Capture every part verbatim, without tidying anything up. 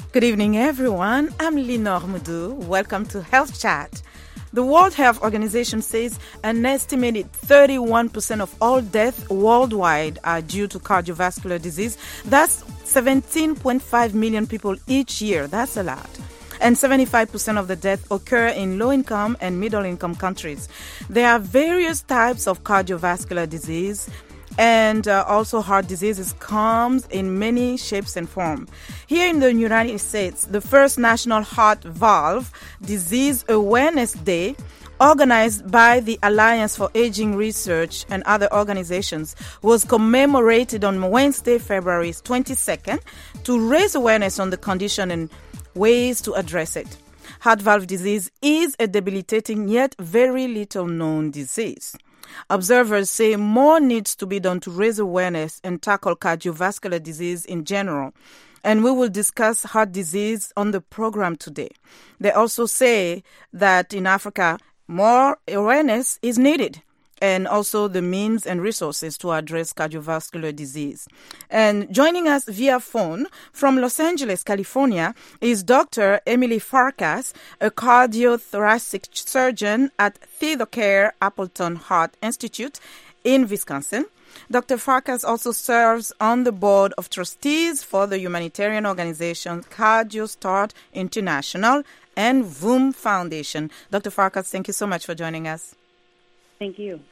Good evening, everyone. I'm Lenore Moudou. Welcome to Health Chat. The World Health Organization says an estimated thirty-one percent of all deaths worldwide are due to cardiovascular disease. That's seventeen point five million people each year. That's a lot. And seventy-five percent of the deaths occur in low-income and middle-income countries. There are various types of cardiovascular disease, and uh, also heart diseases comes in many shapes and forms. Here in the United States, the first National Heart Valve Disease Awareness Day, organized by the Alliance for Aging Research and other organizations, was commemorated on Wednesday, February twenty-second, to raise awareness on the condition and ways to address it. Heart valve disease is a debilitating yet very little known disease. Observers say more needs to be done to raise awareness and tackle cardiovascular disease in general. And we will discuss heart disease on the program today. They also say that in Africa, more awareness is needed, and also the means and resources to address cardiovascular disease. And joining us via phone from Los Angeles, California, is Doctor Emily Farkas, a cardiothoracic surgeon at TheodorCare Appleton Heart Institute in Wisconsin. Doctor Farkas also serves on the board of trustees for the humanitarian organization CardioStart International and V O M Foundation. Doctor Farkas, thank you so much for joining us. Thank you.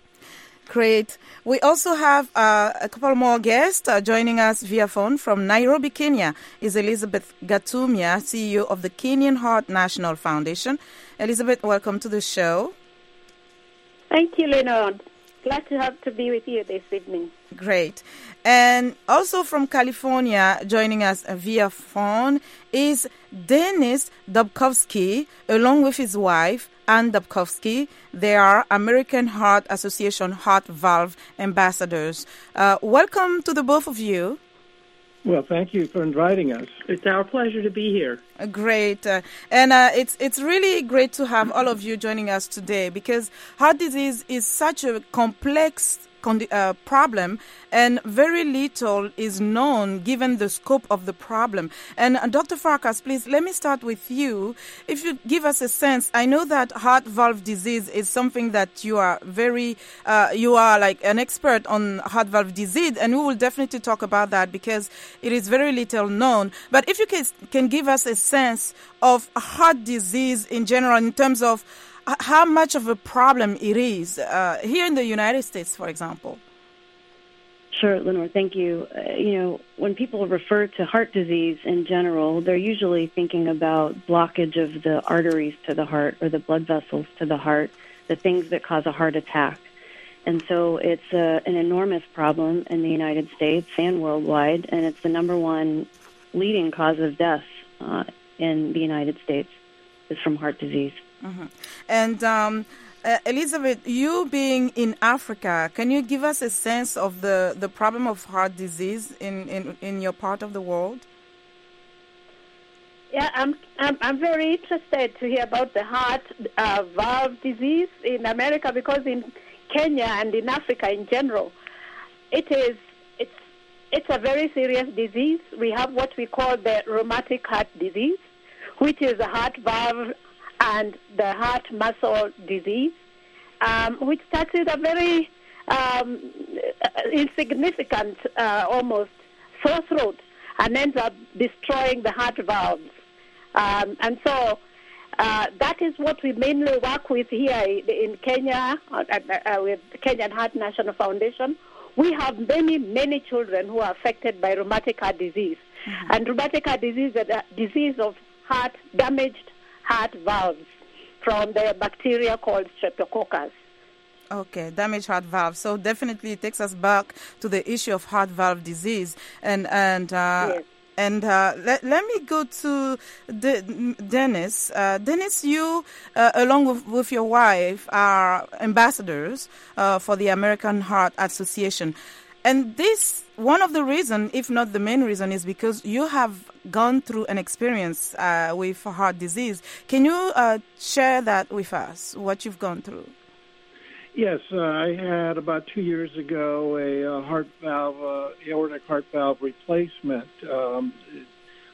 Great. We also have uh, a couple more guests uh, joining us via phone from Nairobi, Kenya. Is Elizabeth Gatumia, C E O of the Kenyan Heart National Foundation. Elizabeth, welcome to the show. Thank you, Lenore. Glad to have to be with you this evening. Great. And also from California, joining us via phone is Dennis Dobkovsky, along with his wife, Ann Dobkovsky. They are American Heart Association Heart Valve Ambassadors. Uh, welcome to the both of you. Well, thank you for inviting us. It's our pleasure to be here. Uh, great. Uh, and uh, it's it's really great to have all of you joining us today, because heart disease is such a complex Con- uh, problem, and very little is known given the scope of the problem. And uh, Doctor Farkas, please, let me start with you. If you give us a sense, I know that heart valve disease is something that you are very, uh, you are like an expert on heart valve disease, and we will definitely talk about that because it is very little known. But if you can, can give us a sense of heart disease in general in terms of how much of a problem it is uh, here in the United States, for example. Sure, Lenore, thank you. Uh, you know, when people refer to heart disease in general, they're usually thinking about blockage of the arteries to the heart or the blood vessels to the heart, the things that cause a heart attack. And so it's uh, an enormous problem in the United States and worldwide, and it's the number one leading cause of death uh, in the United States is from heart disease. Mm-hmm. And um, uh, Elizabeth, you being in Africa, can you give us a sense of the, the problem of heart disease in, in, in your part of the world? Yeah, I'm I'm, I'm very interested to hear about the heart uh, valve disease in America, because in Kenya and in Africa in general, it is it's it's a very serious disease. We have what we call the rheumatic heart disease, which is a heart valve and the heart muscle disease, um, which starts with a very um, insignificant, uh, almost sore throat, and ends up destroying the heart valves. Um, and so uh, that is what we mainly work with here in Kenya, uh, uh, with the Kenyan Heart National Foundation. We have many, many children who are affected by rheumatic heart disease. Mm-hmm. And rheumatic heart disease is a disease of heart damaged heart valves from the bacteria called Streptococcus. Okay, damaged heart valve. So definitely it takes us back to the issue of heart valve disease. And and uh, yes. and uh, let, let me go to De- Dennis. Uh, Dennis, you, uh, along with, with your wife, are ambassadors uh, for the American Heart Association. And this, one of the reasons, if not the main reason, is because you have gone through an experience uh, with heart disease. Can you uh, share that with us, what you've gone through? Yes, uh, I had about two years ago a uh, heart valve, uh, aortic heart valve replacement. Um,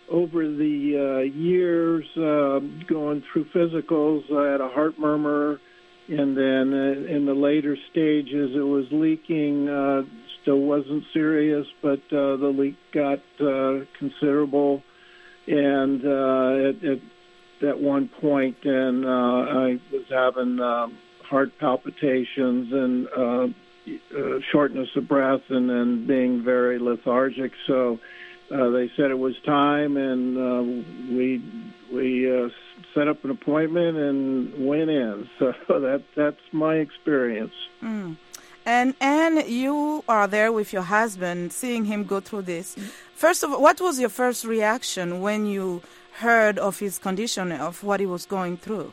over the uh, years, uh, going through physicals, I had a heart murmur, and then uh, in the later stages, it was leaking. Uh, still wasn't serious, but uh, the leak got uh, considerable, and uh, at, at at one point, and uh, I was having um, heart palpitations and uh, uh, shortness of breath, and then being very lethargic. So uh, they said it was time, and uh, we we uh, set up an appointment and went in. So that that's my experience. Mm. And and you are there with your husband, seeing him go through this. First of all, what was your first reaction when you heard of his condition, of what he was going through?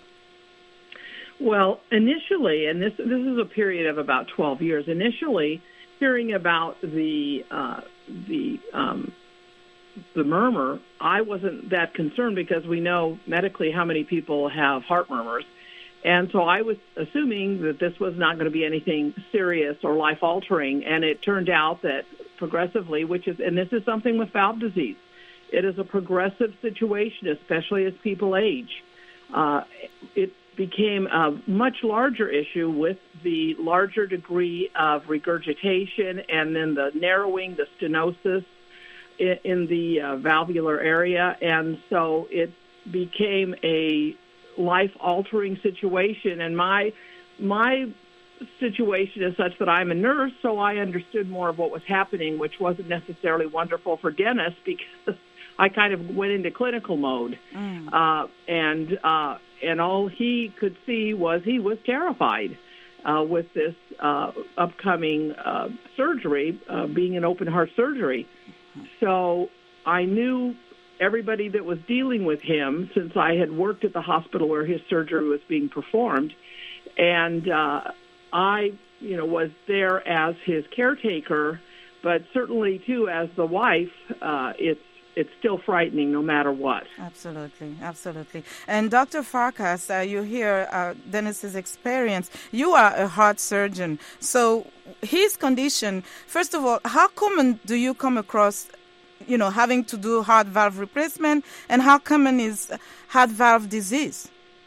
Well, initially, and this this is a period of about twelve years. Initially, hearing about the uh, the um, the murmur, I wasn't that concerned because we know medically how many people have heart murmurs. And so I was assuming that this was not going to be anything serious or life-altering, and it turned out that progressively, which is, and this is something with valve disease, it is a progressive situation, especially as people age. Uh, it became a much larger issue with the larger degree of regurgitation and then the narrowing, the stenosis in, in the uh, valvular area, and so it became a life-altering situation, and my my situation is such that I'm a nurse, so I understood more of what was happening, which wasn't necessarily wonderful for Dennis because I kind of went into clinical mode, mm. uh, and uh, and all he could see was he was terrified uh, with this uh, upcoming uh, surgery, uh, being an open heart surgery. So I knew everybody that was dealing with him, since I had worked at the hospital where his surgery was being performed, and uh, I, you know, was there as his caretaker, but certainly too as the wife, uh, it's it's still frightening no matter what. Absolutely, absolutely. And Doctor Farkas, uh, you hear uh, Dennis's experience. You are a heart surgeon, so his condition. First of all, how common do you come across, you know, having to do heart valve replacement, and how common is heart valve disease?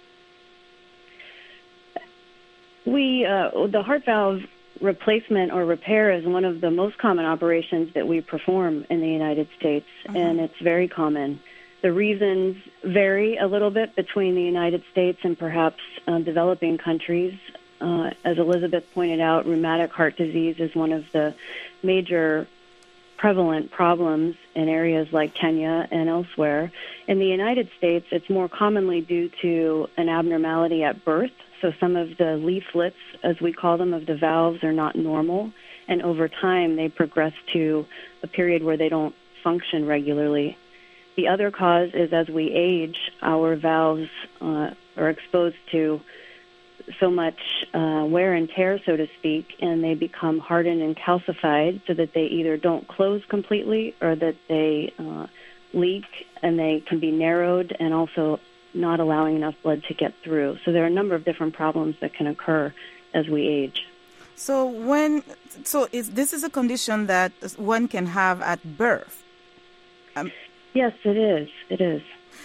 We, uh, the heart valve replacement or repair is one of the most common operations that we perform in the United States, uh-huh. and it's very common. The reasons vary a little bit between the United States and perhaps uh, developing countries. Uh, as Elizabeth pointed out, rheumatic heart disease is one of the major prevalent problems in areas like Kenya and elsewhere. In the United States, it's more commonly due to an abnormality at birth. So some of the leaflets, as we call them, of the valves are not normal. And over time, they progress to a period where they don't function regularly. The other cause is as we age, our valves uh, are exposed to so much uh, wear and tear, so to speak, and they become hardened and calcified so that they either don't close completely or that they uh, leak, and they can be narrowed and also not allowing enough blood to get through. So there are a number of different problems that can occur as we age. So when, so is this is a condition that one can have at birth? Um, yes, it is. It is.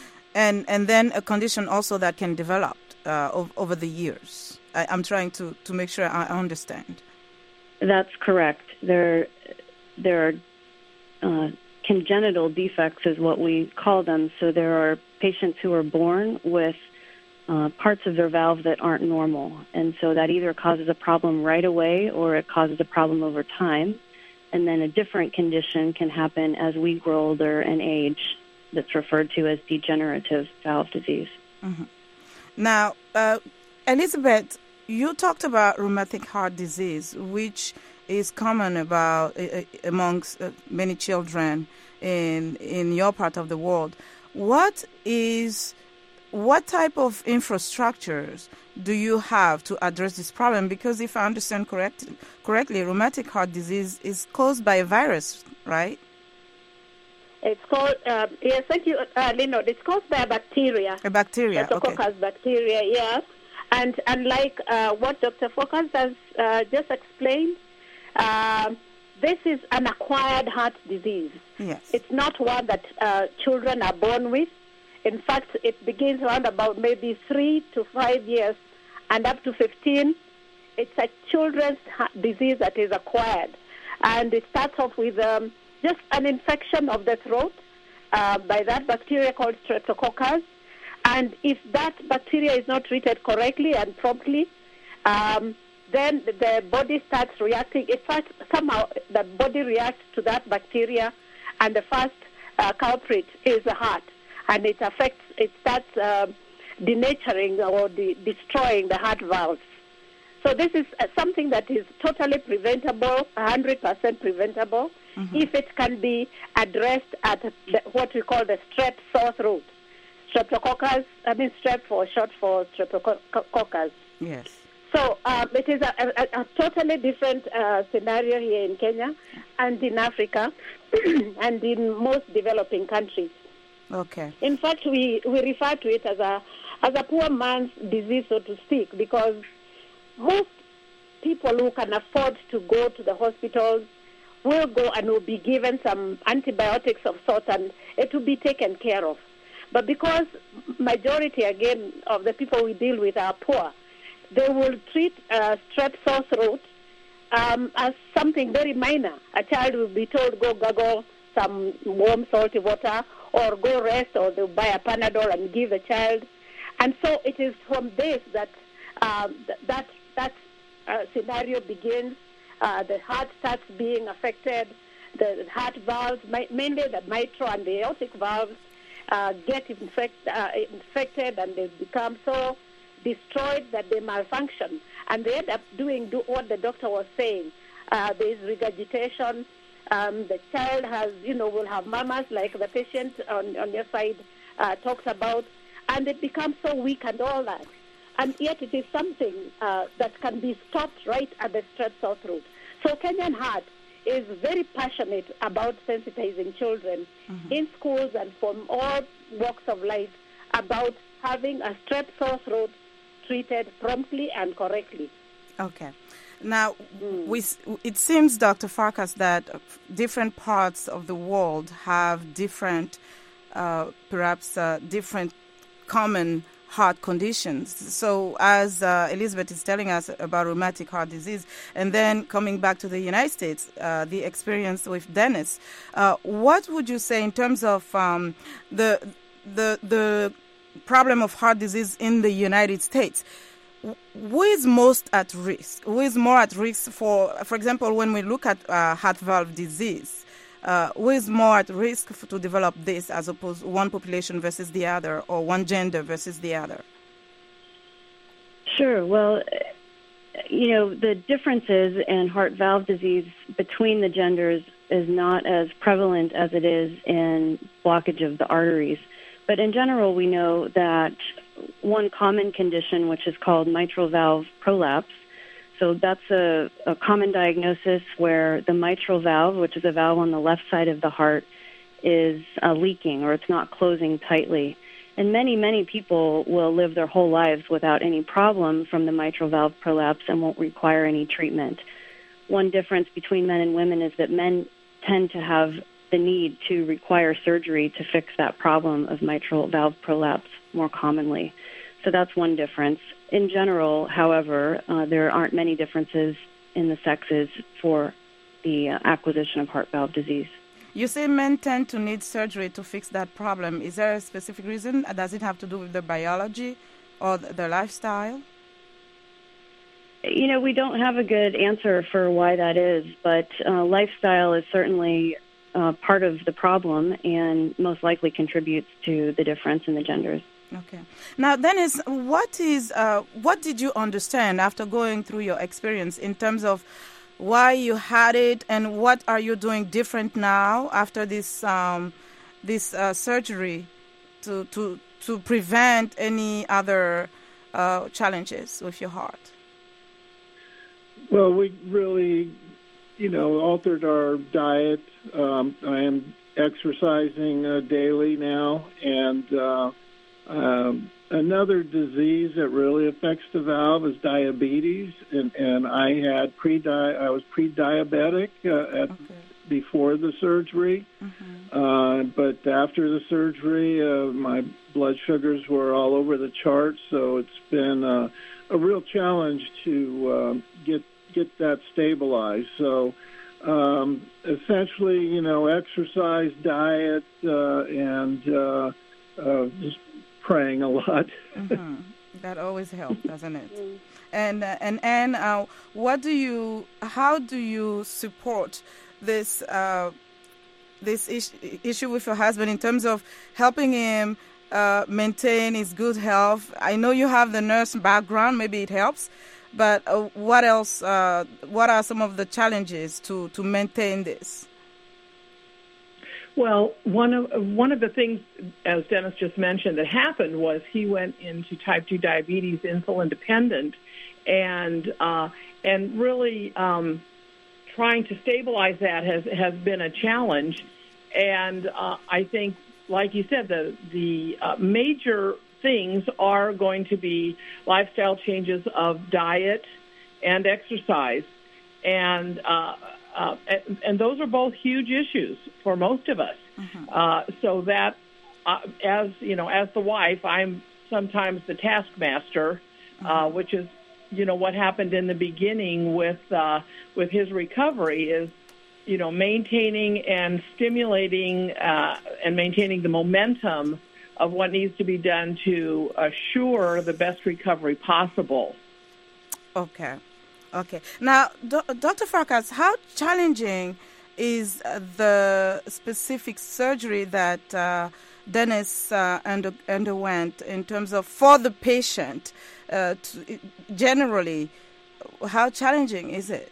And and then a condition also that can develop uh, over, over the years. I, I'm trying to, to make sure I understand. That's correct. There, there are uh, congenital defects is what we call them. So there are patients who are born with uh, parts of their valve that aren't normal. And so that either causes a problem right away or it causes a problem over time. And then a different condition can happen as we grow older and age, that's referred to as degenerative valve disease. Mm-hmm. Now, uh, Elizabeth, you talked about rheumatic heart disease, which is common about uh, amongst uh, many children in in your part of the world. What is what type of infrastructures do you have to address this problem? Because if I understand correct, correctly, rheumatic heart disease is caused by a virus, right? It's called, uh, yes, thank you, uh, Lino. It's caused by a bacteria. A bacteria, okay. Staphylococcus bacteria, yes. And unlike uh, what Doctor Farkas has uh, just explained, uh, this is an acquired heart disease. Yes. It's not one that uh, children are born with. In fact, it begins around about maybe three to five years and up to fifteen. It's a children's heart disease that is acquired. And it starts off with um, just an infection of the throat uh, by that bacteria called Streptococcus. And if that bacteria is not treated correctly and promptly, um, then the body starts reacting. In fact, somehow the body reacts to that bacteria, and the first uh, culprit is the heart. And it affects, it starts uh, denaturing or de- destroying the heart valves. So this is uh, something that is totally preventable, one hundred percent preventable, mm-hmm. if it can be addressed at the, what we call the strep sore throat. Streptococcus, I mean strep for short for streptococcus. Yes. So um, it is a, a, a totally different uh, scenario here in Kenya and in Africa and in most developing countries. Okay. In fact, we, we refer to it as a as a poor man's disease, so to speak, because most people who can afford to go to the hospitals will go and will be given some antibiotics of sorts, and it will be taken care of. But because majority, again, of the people we deal with are poor, they will treat uh, strep sore throat um, as something very minor. A child will be told, go gargle some warm, salty water, or go rest, or they'll buy a Panadol and give the child. And so it is from this that um, th- that that uh, scenario begins. Uh, the heart starts being affected. The heart valves, mainly the mitral and the aortic valves, uh, get infect, uh, infected, and they become so destroyed that they malfunction. And they end up doing do what the doctor was saying. Uh, there is regurgitation. Um, the child has, you know, will have murmurs like the patient on, on your side uh, talks about, and it becomes so weak and all that. And yet it is something uh, that can be stopped right at the strep sore throat. So Kenyan Heart is very passionate about sensitizing children mm-hmm. in schools and from all walks of life about having a strep sore throat treated promptly and correctly. Okay. Now, mm. we, it seems, Doctor Farkas, that different parts of the world have different, uh, perhaps uh, different common heart conditions. So as uh, Elizabeth is telling us about rheumatic heart disease, and then coming back to the United States, uh, the experience with Dennis, uh, what would you say in terms of um, the the the problem of heart disease in the United States? Who is most at risk? Who is more at risk for, for example, when we look at uh, heart valve disease, uh, who is more at risk for, to develop this as opposed to one population versus the other, or one gender versus the other? Sure. Well, you know, the differences in heart valve disease between the genders is not as prevalent as it is in blockage of the arteries. But in general, we know that one common condition, which is called mitral valve prolapse, so that's a, a common diagnosis where the mitral valve, which is a valve on the left side of the heart, is uh, leaking or it's not closing tightly. And many, many people will live their whole lives without any problem from the mitral valve prolapse and won't require any treatment. One difference between men and women is that men tend to have the need to require surgery to fix that problem of mitral valve prolapse more commonly. So that's one difference. In general, however, uh, there aren't many differences in the sexes for the uh, acquisition of heart valve disease. You say men tend to need surgery to fix that problem. Is there a specific reason? Does it have to do with the biology or the lifestyle? You know, we don't have a good answer for why that is, but uh, lifestyle is certainly uh, part of the problem and most likely contributes to the difference in the genders. Okay. Now, Dennis, what is uh, what did you understand after going through your experience in terms of why you had it, and what are you doing different now after this um, this uh, surgery to to to prevent any other uh, challenges with your heart? Well, we really, you know, altered our diet. Um, I am exercising uh, daily now, and uh, um, another disease that really affects the valve is diabetes, and, and I had pre I was pre-diabetic uh, at, okay. before the surgery, mm-hmm. uh, but after the surgery, uh, my blood sugars were all over the charts. So it's been uh, a real challenge to uh, get get that stabilized. So um, essentially, you know, exercise, diet, uh, and uh, uh, just praying a lot. Mm-hmm. That always helps, doesn't it? And uh, and and uh, what do you? How do you support this uh, this is- issue with your husband in terms of helping him uh, maintain his good health? I know you have the nurse background; maybe it helps. But uh, what else? Uh, what are some of the challenges to, to maintain this? Well, one of one of the things, as Dennis just mentioned, that happened was he went into type two diabetes, insulin dependent, and uh, and really um, trying to stabilize that has, has been a challenge. And uh, I think, like you said, the the uh, major things are going to be lifestyle changes of diet and exercise, and uh, uh, and, and those are both huge issues for most of us. Mm-hmm. Uh, so that, uh, as you know, as the wife, I'm sometimes the taskmaster, mm-hmm. uh, which is, you know, what happened in the beginning with uh, with his recovery is, you know, maintaining and stimulating uh, and maintaining the momentum of what needs to be done to assure the best recovery possible. Okay. Okay. Now, Do- Doctor Farkas, how challenging is uh, the specific surgery that uh, Dennis uh, under- underwent in terms of for the patient? Uh, to, generally, how challenging is it?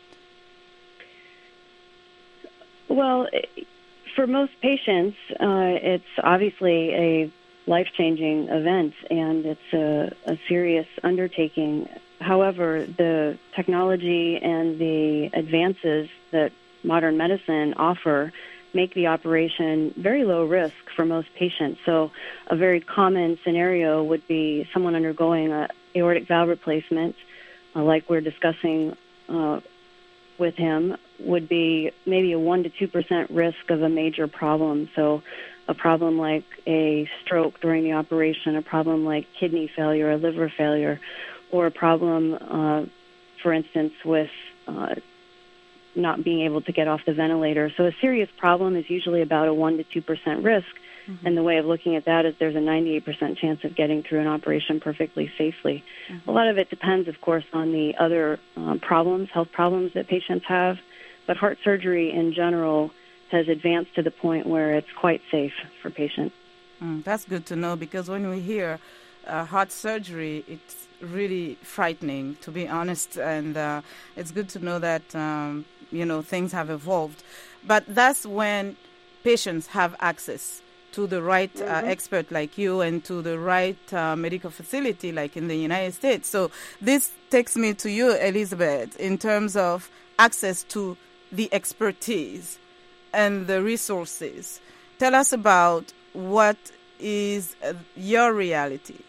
Well, for most patients, uh, it's obviously a life-changing event, and it's a, a serious undertaking. However, the technology and the advances that modern medicine offer make the operation very low risk for most patients. So a very common scenario would be someone undergoing an aortic valve replacement, uh, like we're discussing uh, with him, would be maybe a one to two percent risk of a major problem. So a problem like a stroke during the operation, a problem like kidney failure, a liver failure, or a problem, uh, for instance, with uh, not being able to get off the ventilator. So a serious problem is usually about a one to two percent risk. Mm-hmm. And the way of looking at that is there's a ninety-eight percent chance of getting through an operation perfectly safely. Mm-hmm. A lot of it depends, of course, on the other um, problems, health problems that patients have. But heart surgery in general has advanced to the point where it's quite safe for patients. Mm, that's good to know, because when we hear uh, heart surgery, it's really frightening, to be honest. And uh, it's good to know that, um, you know, things have evolved. But that's when patients have access to the right uh, mm-hmm. expert like you and to the right uh, medical facility like in the United States. So this takes me to you, Elizabeth, in terms of access to the expertise and the resources. Tell us about what is uh, your reality.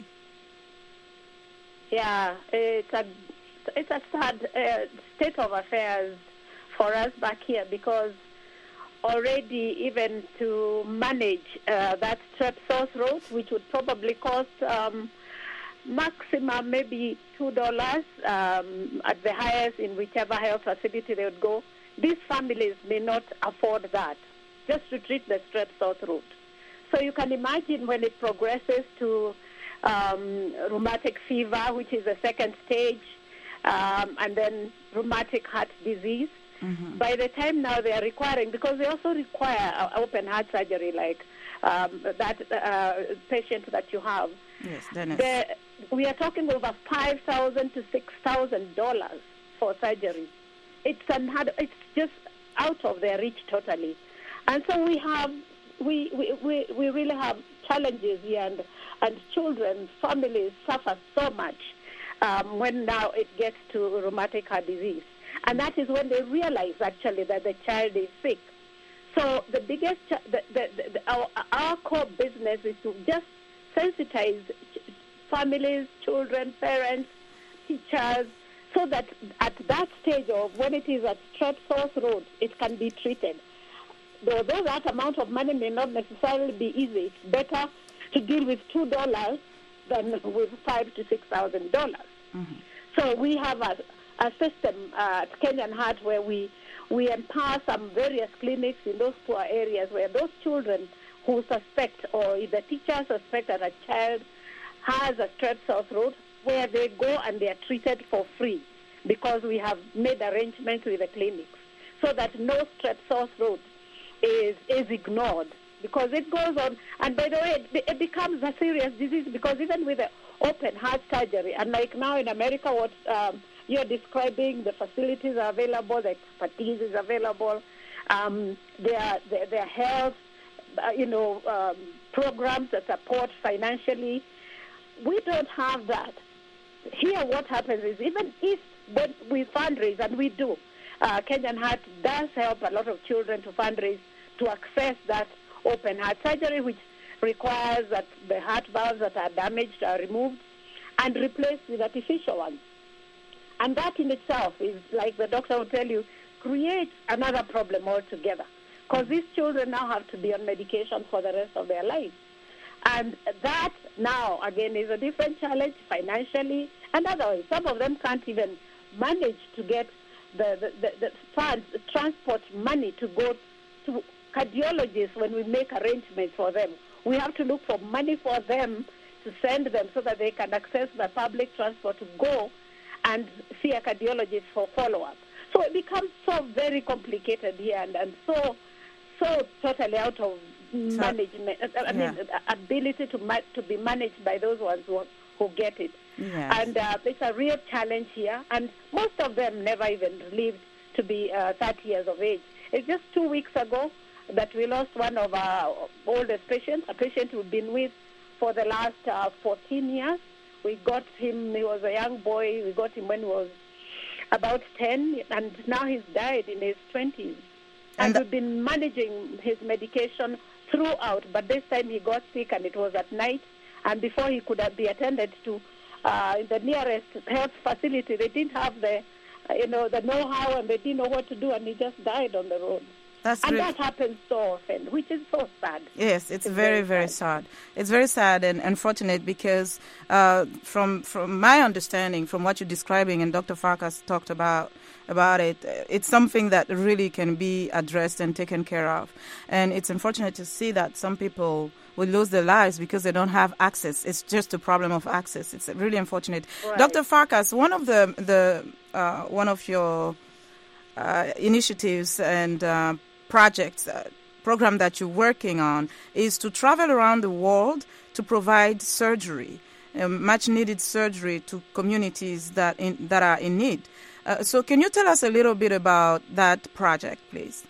Yeah, it's a it's a sad uh, state of affairs for us back here, because already even to manage uh, that strep sore throat, which would probably cost um, maximum maybe two dollars um, at the highest in whichever health facility they would go. These families may not afford that just to treat the strep sore throat. So you can imagine when it progresses to um, rheumatic fever, which is the second stage, um, and then rheumatic heart disease. Mm-hmm. By the time now they are requiring, because they also require open heart surgery like um, that uh, patient that you have. Yes, Dennis. The, we are talking over five thousand to six thousand dollars for surgery. It's unheard. It's just out of their reach totally, and so we have we we, we, we really have challenges here, and and children, families suffer so much um, when now it gets to rheumatic heart disease, and that is when they realize actually that the child is sick. So the biggest, the, the, the, our, our core business is to just sensitize families, children, parents, teachers, so that at that stage of when it is at Strep Source Road, it can be treated. Though that amount of money may not necessarily be easy, it's better to deal with two dollars than with five to six thousand dollars. Mm-hmm. So we have a, a system uh, at Kenyan Heart where we we empower some various clinics in those poor areas where those children who suspect or if the teacher suspect that a child has a Strep Source Road, where they go and they are treated for free because we have made arrangements with the clinics so that no Strep Source Road is is ignored, because it goes on. And by the way, it, it becomes a serious disease because even with the open heart surgery, and like now in America, what um, you're describing, the facilities are available, the expertise is available, um, their, their, their health, uh, you know, um, programs that support financially. We don't have that. Here what happens is even if when we fundraise, and we do, uh, Kenyan Heart does help a lot of children to fundraise to access that open heart surgery, which requires that the heart valves that are damaged are removed and replaced with artificial ones. And that in itself is, like the doctor will tell you, creates another problem altogether, because these children now have to be on medication for the rest of their lives. And that now, again, is a different challenge financially and otherwise. Some of them can't even manage to get the, the, the, the funds, the transport money to go to cardiologists when we make arrangements for them. We have to look for money for them to send them so that they can access the public transport to go and see a cardiologist for follow-up. So it becomes so very complicated here and, and so so totally out of management, I mean, yeah. ability to ma- to be managed by those ones who, who get it. Yes. And uh, it's a real challenge here, and most of them never even lived to be uh, thirty years of age. It's just two weeks ago that we lost one of our oldest patients, a patient we've been with for the last uh, fourteen years. We got him, he was a young boy, we got him when he was about ten, and now he's died in his twenties. And, and we've been managing his medication throughout, but this time he got sick and it was at night, and before he could be attended to uh, the nearest health facility, they didn't have the, uh, you know, the know-how, and they didn't know what to do, and he just died on the road. That's and really... that happens so often, which is so sad. Yes, it's, it's very, very, very sad. sad. It's very sad and unfortunate because uh, from from my understanding, from what you're describing, and Doctor Farkas talked about about it, it's something that really can be addressed and taken care of. And it's unfortunate to see that some people will lose their lives because they don't have access. It's just a problem of access. It's really unfortunate. Right. Doctor Farkas, one of the the uh, one of your uh, initiatives and uh, projects, uh, program that you're working on is to travel around the world to provide surgery, um, much needed surgery to communities that in, that are in need. Uh, so can you tell us a little bit about that project, please?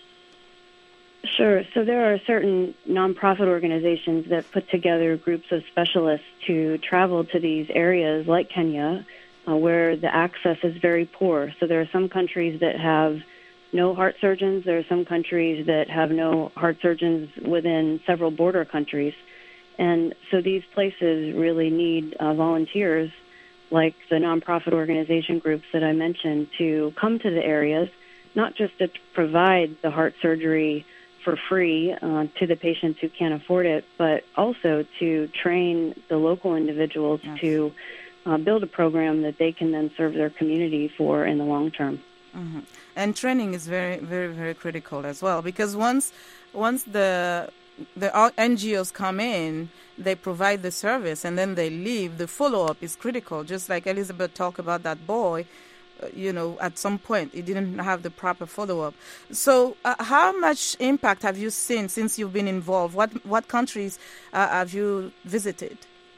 Sure. So there are certain nonprofit organizations that put together groups of specialists to travel to these areas like Kenya, uh, where the access is very poor. So there are some countries that have no heart surgeons. There are some countries that have no heart surgeons within several border countries. And so these places really need uh, volunteers like the nonprofit organization groups that I mentioned to come to the areas, not just to provide the heart surgery for free uh, to the patients who can't afford it, but also to train the local individuals yes. to uh, build a program that they can then serve their community for in the long term. Mm-hmm. And training is very, very, very critical as well, because once once the the N G Os come in, they provide the service, and then they leave. The follow-up is critical. Just like Elizabeth talked about that boy, uh, you know, at some point he didn't have the proper follow-up. So uh, how much impact have you seen since you've been involved? What what countries uh, have you visited?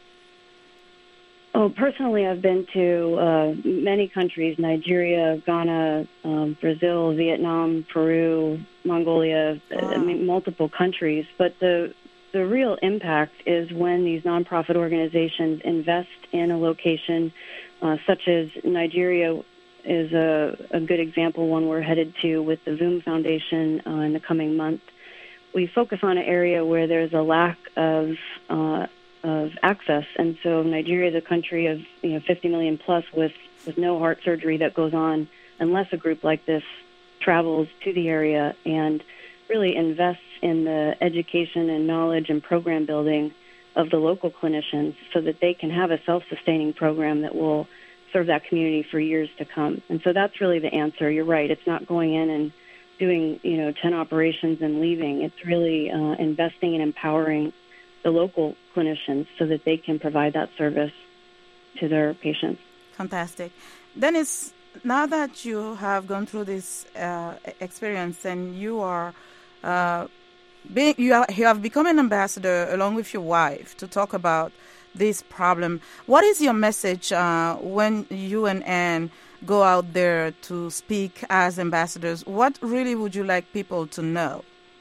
Oh, personally, I've been to uh, many countries: Nigeria, Ghana, um, Brazil, Vietnam, Peru, Mongolia. Wow. I mean, multiple countries. But the the real impact is when these nonprofit organizations invest in a location, uh, such as Nigeria is a, a good example. One we're headed to with the V U M Foundation uh, in the coming month. We focus on an area where there's a lack of uh, of access. And so Nigeria is a country of you know fifty million plus with, with no heart surgery that goes on unless a group like this travels to the area and really invests in the education and knowledge and program building of the local clinicians so that they can have a self-sustaining program that will serve that community for years to come. And so that's really the answer. You're right. It's not going in and doing, you know, ten operations and leaving. It's really uh, investing and empowering the local clinicians so that they can provide that service to their patients. Fantastic. Dennis, now that you have gone through this uh, experience and you are uh, being, you, are, you have become an ambassador along with your wife to talk about this problem, what is your message uh, when you and Anne go out there to speak as ambassadors? What really would you like people to know?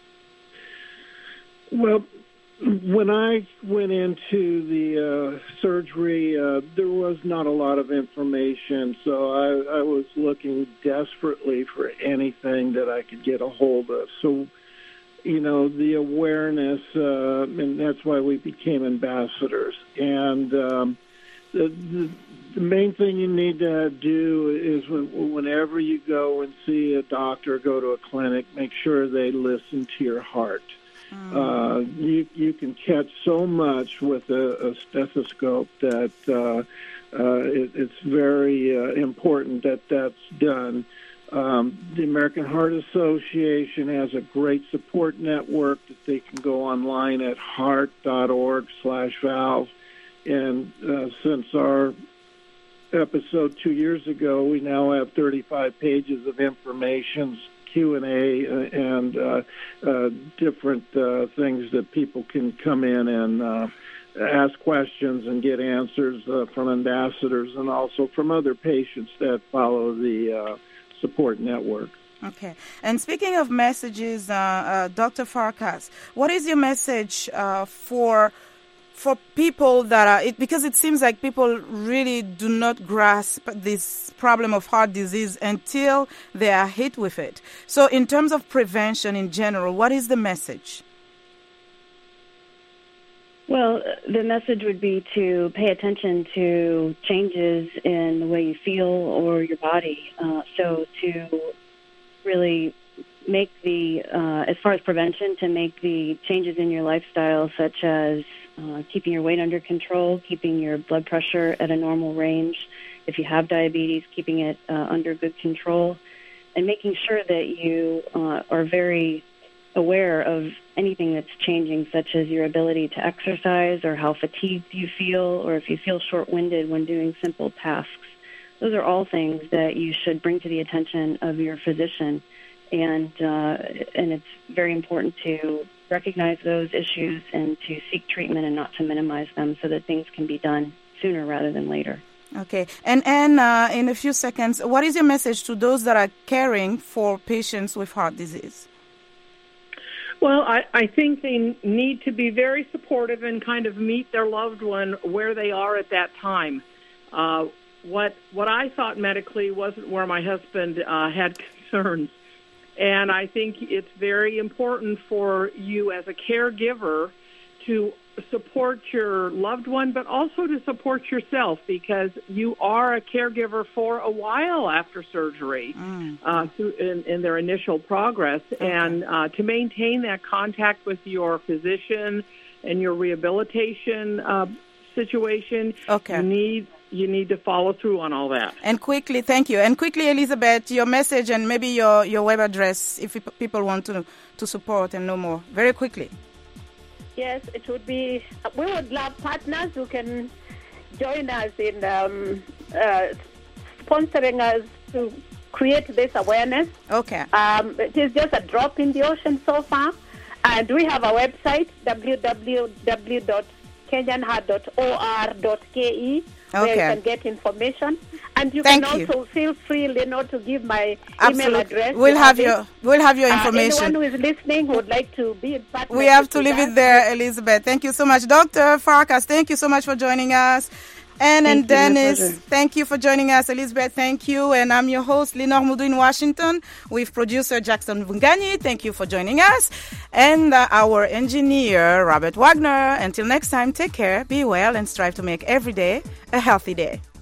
Well, when I went into the uh, surgery, uh, there was not a lot of information, so I, I was looking desperately for anything that I could get a hold of. So, you know, the awareness, uh, and that's why we became ambassadors. And um, the, the the main thing you need to do is when, whenever you go and see a doctor, go to a clinic, make sure they listen to your heart. Mm. Uh, you you can catch so much with a, a stethoscope that uh, uh, it, it's very uh, important that that's done. Um, the American Heart Association has a great support network that they can go online at heart dot org slash valve. And uh, since our episode two years ago, we now have thirty-five pages of information, Q and A, uh, and uh, uh, different uh, things that people can come in and uh, ask questions and get answers uh, from ambassadors and also from other patients that follow the uh, support network. Okay. And speaking of messages, uh, uh, Doctor Farkas, what is your message uh, for for people that are, it, because it seems like people really do not grasp this problem of heart disease until they are hit with it. So in terms of prevention in general, what is the message? Well, the message would be to pay attention to changes in the way you feel or your body. Uh, so to really make the, uh, as far as prevention, to make the changes in your lifestyle, such as uh, keeping your weight under control, keeping your blood pressure at a normal range. If you have diabetes, keeping it uh, under good control, and making sure that you uh, are very aware of anything that's changing, such as your ability to exercise or how fatigued you feel, or if you feel short-winded when doing simple tasks. Those are all things that you should bring to the attention of your physician, and uh, and it's very important to recognize those issues and to seek treatment and not to minimize them so that things can be done sooner rather than later. Okay. And, and uh, in a few seconds, what is your message to those that are caring for patients with heart disease? Well, I, I think they need to be very supportive and kind of meet their loved one where they are at that time. Uh, what what I thought medically wasn't where my husband uh, had concerns. And I think it's very important for you as a caregiver to support your loved one, but also to support yourself, because you are a caregiver for a while after surgery, mm. uh, through, in, in their initial progress. Okay. And uh, to maintain that contact with your physician and your rehabilitation uh, situation, okay. you need you need to follow through on all that. And quickly, thank you. And quickly, Elizabeth, your message and maybe your, your web address if people want to to support and know more. Very quickly. Yes, it would be, we would love partners who can join us in um, uh, sponsoring us to create this awareness. Okay. Um, it is just a drop in the ocean so far. And we have a website, w w w dot kenyan heart dot o r dot k e, where okay. you can get information. And you Thank can you. also feel free, Lenore, to give my Absolutely. email address. We'll have your we'll have your uh, information. Anyone who is listening who would like to be in partnership. We have to leave it there, Elizabeth. Thank you so much. Doctor Farkas, thank you so much for joining us. Anne and Thank you, my Dennis, pleasure. thank you for joining us. Elizabeth, thank you. And I'm your host, Lenore Mudu in Washington, with producer Jackson Vunganyi. Thank you for joining us. And uh, our engineer, Robert Wagner. Until next time, take care, be well, and strive to make every day a healthy day.